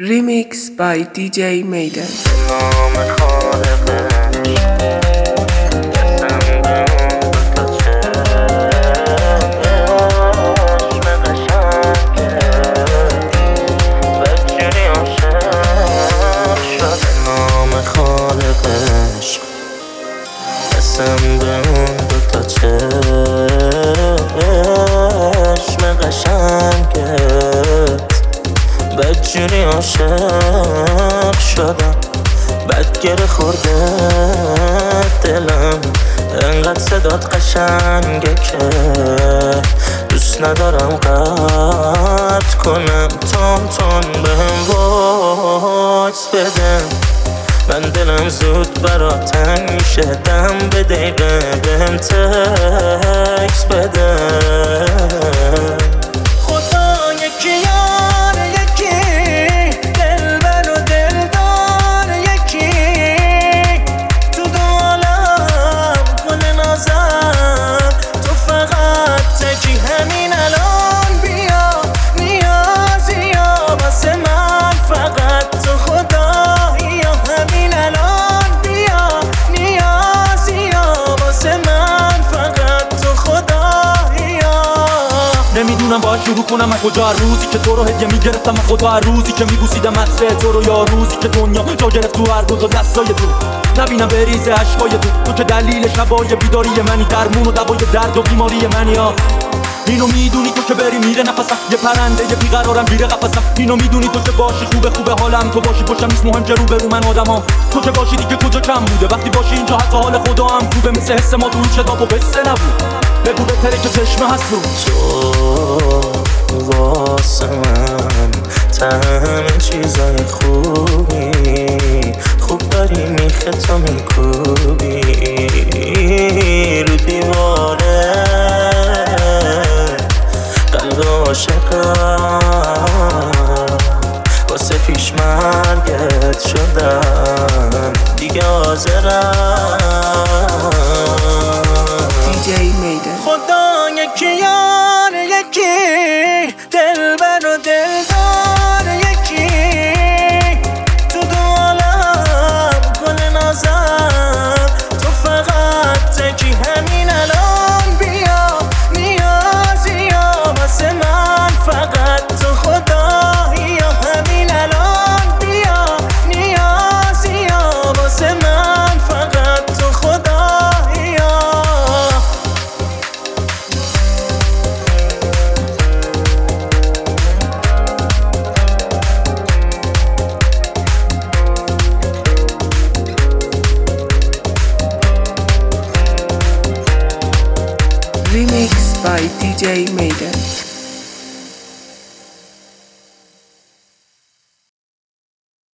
Remix by DJ Maiden. نام خالقش دستم به اون دوتا چشم قشنگت بدجوری عاشق شده. نام خالقش دستم به اون دوتا چشم قشنگت بدجوری عاشق شدم. بد گره خورده دلم انقدر صدات قشنگه که دوست ندارم قطع کنم. تون بهم وایس بده، من دلم زود برات تنگ میشه. دم به دقیقه بهم تکس بده. خدا یکی یار یکی دلبر و دلدار یکی تو دو عالم گل نازم تو فقط تکی. همین الان بیا نیازی یا واسه من فقط تو خدایی. یا همین الان بیا نیازی یا واسه من فقط تو خدایی. نمیدونم باید شروع کنم از کجا. هر روزی که تو رو هدیه میگرفتم از خدا، هر روزی که میبوسیدم عطر تو رو، یا روزی که دنیا جا گرفت تو هر دو دستای تو. نبینم بریزه عشقای تو که دلیل شبای بیداری منی، درمون و دوای درد و بیماری منی. اینو میدونی تو که بری میره نفسم، یه پرنده یه بیقرارم گیره قفسم. اینو میدونی تو که باشی خوبه حالم، تو باشی پشتم نیست مهم که رو به رو من آدمام. تو که باشی دیگه کجا کم بوده، وقتی باشی اینجا حتی حال خدا هم خوبه. مثل حس ما تو این شتاب و قصه نبود، بگو بهتره که چشمه هست رو. تو واسه من همه چیزای خوبی، خوب داری میخه تو میکوبی رو دیواره قلب عاشقم. واسه پیش مرگت شدم دیگه حاضرم. DJ Maiden. خدا یکی یار یکی دلبر و دلدار یکی تو دو عالم گل نازم تو فقط تکی. همین الان بیا نیازی یا واسه من فقط تو خدایی. یا همین الان بیا نیازی یا واسه من فقط تو خدایی. Remix by DJ Maiden.